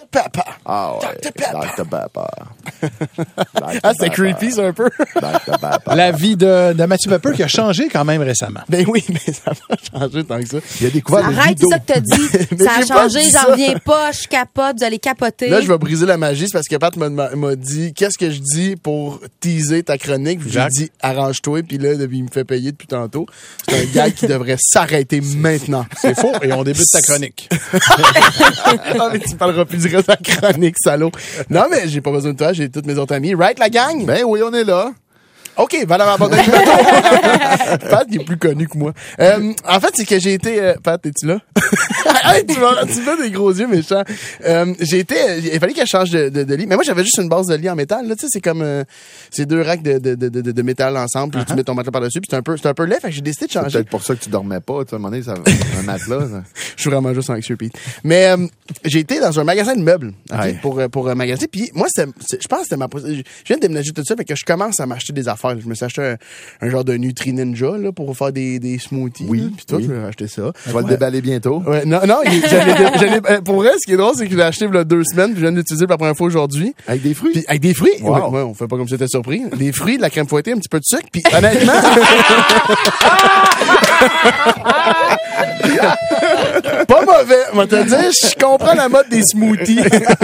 Pepper. Ah ouais. Dr. Pepper. Dr. Pepper. Ah, c'était creepy, ça, un peu. Dr. Pepper. La vie de Mathieu Pepper qui a changé quand même récemment. Ben oui, mais ça va changer tant que ça. Il a découvert le Arrête, judo. c'est ça que t'as dit. Mais Ça a j'ai pas changé, dit j'en ça. reviens pas, je capote, vous allez capoter. Là, je vais briser la magie, c'est parce que Pat m'a dit qu'est-ce que je dis pour teaser ta chronique. Puis j'ai Jacques. dit arrange-toi, puis là, il me fait payer depuis tantôt. C'est un gars qui devrait s'arrêter maintenant. C'est faux. Et on débute ta chronique. Ah, mais tu parleras plus du reste de la chronique, salaud. Non, mais j'ai pas besoin de toi, j'ai tous mes autres amis. Right, la gang? Ben oui, on est là. OK, Valérie Abandonne. Pat, il est plus connu que moi. En fait, c'est que j'ai été... Pat, es-tu là? Hey, tu fais des gros yeux méchants. Il fallait que je change de lit. Mais moi, j'avais juste une base de lit en métal. Là, tu sais, c'est comme... c'est 2 racks de métal ensemble, puis tu mets ton matelas par-dessus, puis c'est un peu laid, fait que j'ai décidé de C'est changer. peut-être pour ça que tu dormais pas. Tu sais, à un moment donné, ça, un matelas. Ça. Je suis vraiment juste anxieux, Pete. Mais j'ai été dans un magasin de meubles, okay, Ouais. pour magasiner. Puis moi, je pense que c'était je viens de déménager tout ça, fait que je commence à m'acheter des affaires. Je me suis acheté un genre de Nutri Ninja là, pour faire des smoothies. Oui, là, puis tout, oui. je vais acheter ça. Tu vas le déballer bientôt. Ouais, non, pour vrai, ce qui est drôle, c'est que je l'ai acheté il y a 2 semaines, puis je viens de l'utiliser pour la première fois aujourd'hui. Avec des fruits? Puis avec des fruits. Wow. Ouais, on fait pas comme si t'étais surpris. Des fruits, de la crème fouettée, un petit peu de sucre, puis honnêtement... Pas mauvais, on va te dire, je comprends la mode des smoothies.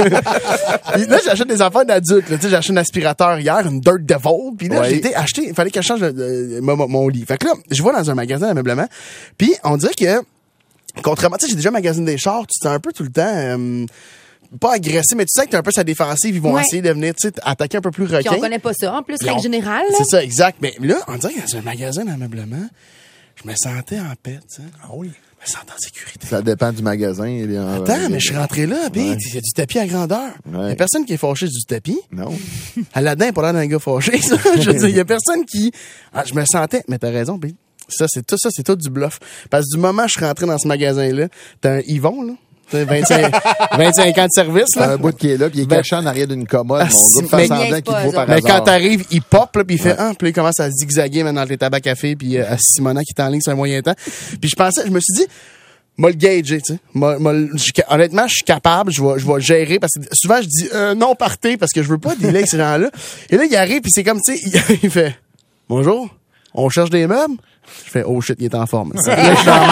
Puis là, j'achète des affaires d'adultes. Tu sais, j'ai acheté un aspirateur hier, une Dirt Devil. Puis là, Ouais. j'ai été acheter, il fallait que je change mon lit. Fait que là, je vais dans un magasin d'ameublement. Puis on dirait que, contrairement, tu sais, j'ai déjà magasiné des chars, tu te sens un peu tout le temps... pas agressé, mais tu sais que t'es un peu sa défensive, ils vont Ouais. essayer de venir, tu sais, attaquer un peu plus requin. Puis on connaît pas ça, en plus, Puis règle on- générale. là. C'est ça, exact. Mais là, on dirait que dans un magasin d'ameublement, je me sentais en paix, tu sais. Ah oui. Je me sentais en sécurité. Ça dépend du magasin. Attends, mais je suis rentré là, puis Ouais. il y a du tapis à grandeur. Il Ouais. y a personne qui est fâché du tapis. Non. Aladdin n'est pas l'air d'un gars fâché, ça. Je veux dire, il y a personne qui... Ah, je me sentais... Mais t'as raison, puis ça, c'est tout du bluff. Parce que du moment où je suis rentré dans ce magasin-là, t'as un Yvon, là. T'as 25 ans de service, là. Un bout qui est là, puis il est caché en arrière d'une commode. Ah, Mon si, gars, mais- fait semblant qu'il te voit par Mais hasard. quand t'arrives, il pop, là, puis il fait, puis il commence à zigzaguer maintenant dans les tabacs café, puis à Simona qui est en ligne sur un moyen temps. Puis je me suis dit, m'a le gager, tu sais. Honnêtement, je suis capable, je vais gérer, parce que souvent, je dis, non, partez, parce que je veux pas dealer avec ces gens-là. Et là, il arrive, puis c'est comme, tu sais, il fait, bonjour, on cherche des meubles? Je fais, oh shit, il est en forme. Là, je suis dans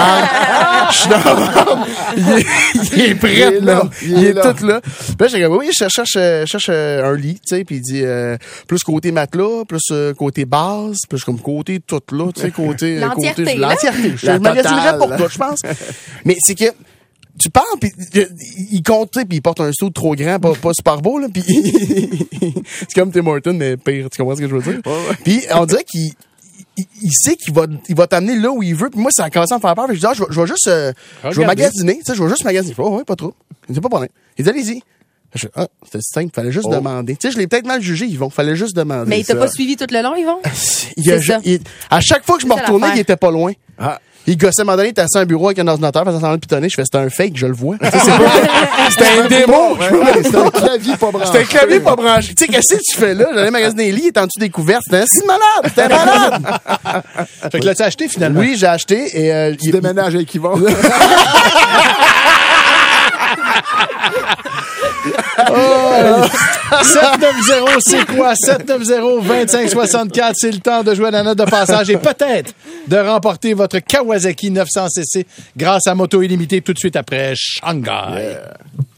la merde. Il est prêt, là. Il est tout là. Puis là, j'ai dit, oui, je cherche un lit, tu sais, puis il dit, plus côté matelas, plus côté base, plus comme côté tout là, tu sais, côté... L'entièreté, côté, là. l'entièreté. Je La magasinerais totale. pour toi, je pense. Mais c'est que... Tu parles, puis il compte, tu sais, puis il porte un saut trop grand, pas super beau, là, puis c'est comme Tim Hortons, mais pire, tu comprends ce que je veux dire? Puis on dirait qu'il sait qu'il va t'amener là où il veut, puis moi, ça a commencé à me faire peur, puis je dis, je vais juste, je vais magasiner, tu sais, je vais juste magasiner. Oh, ouais, pas trop. Il dit, pas problème. Il dit, allez-y. Je fais, c'était simple, fallait juste demander. Tu sais, je l'ai peut-être mal jugé, Yvon, fallait juste demander. Mais il t'a Ça. pas suivi tout le long, Yvon? C'est ça. À chaque fois que je me C'est ça retournais, l'affaire. il était pas loin. Ah. Il gossait, à un moment donné, il était assis à un bureau avec un ordinateur, faisant semblant de pitonner. Je fais, c'était un fake, je le vois. Tu sais, c'était un démo. C'est un clavier pas branché. C'était un clavier pas branché. Tu sais, qu'est-ce que tu fais là? J'allais magasiner des lits, il était en dessous des couvertes. C'était un si malade. C'était malade. Fait que l'as-tu acheté finalement? Oui, j'ai acheté et, Tu déménages avec Yvon. 790, c'est quoi? 790-2564, c'est le temps de jouer à la note de passage et peut-être de remporter votre Kawasaki 900cc grâce à Moto Illimité tout de suite après Shanghai. Yeah.